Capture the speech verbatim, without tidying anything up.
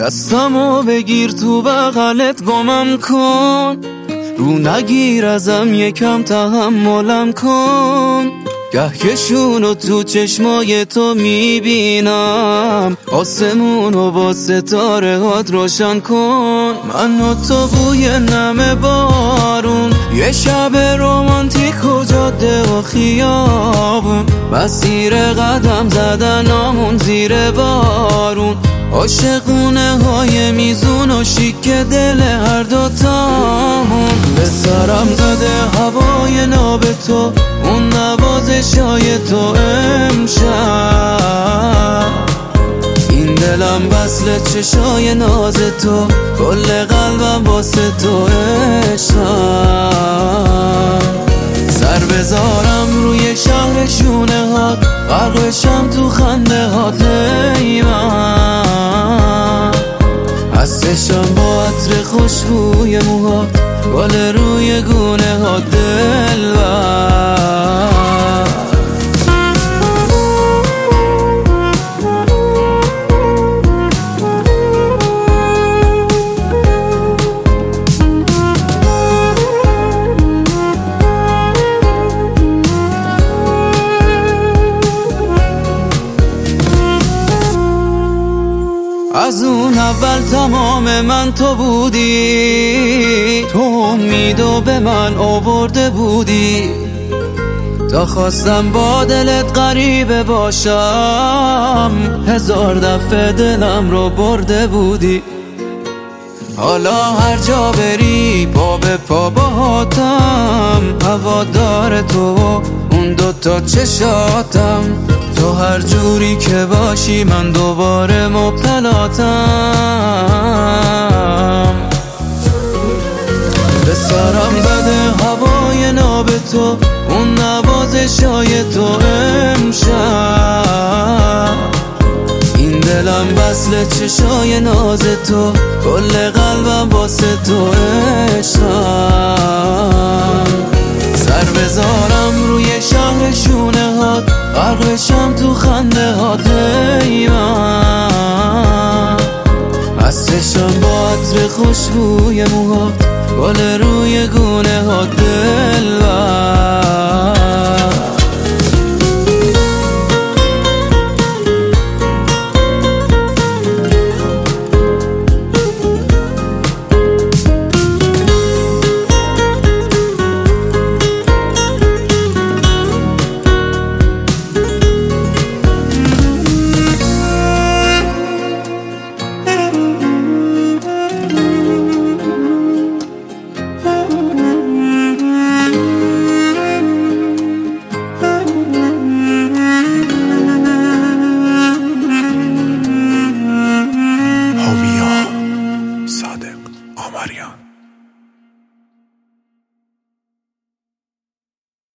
دستمو بگیر تو بغلت گمم کن، رو نگیر ازم یکم تحملم کن. گه کشونو تو چشمای تو میبینم، آسمونو با ستاره هات روشن کن. من و تو بوی نم بارون، یه شب رومانتیک و جاده و خیابون، مسیر قدم زدنامون زیر بارون، عاشقونه های میزون و شیک دل هر دوتامون. به سرم زده هوای ناب تو، اون نوازشای تو امشب، این دلم وصل چشای ناز تو، کل قلبم واسه تو عشقم. سر بذارم روی شهر شونه هات، غرقشم تو خنده هات ای من، هستشم با عطر خوشبوی موهات، گل روی گونه ها دلبر. از اون اول تمام من تو بودی، تو امیدو به من آورده بودی، تا خواستم با دلت غریبه باشم، هزار دفعه دلم رو برده بودی. حالا هر جا بری پا به پا باهاتم، هوادار تو اون دوتا چشاتم، تو هر جوری که باشی من دوباره مبتلاتم. به سرم زده هوای ناب تو، اون نوازشای تو امشب، این دلم وصل چشای ناز تو، کل قلبم واسه تو عشقم. سر بذارم روی شهر شونه هات، غرقشم تو خنده هات ای من، هستشم با عطر خوشبوی موهات، گل روی گونه هات دلبر. صادق آمریان.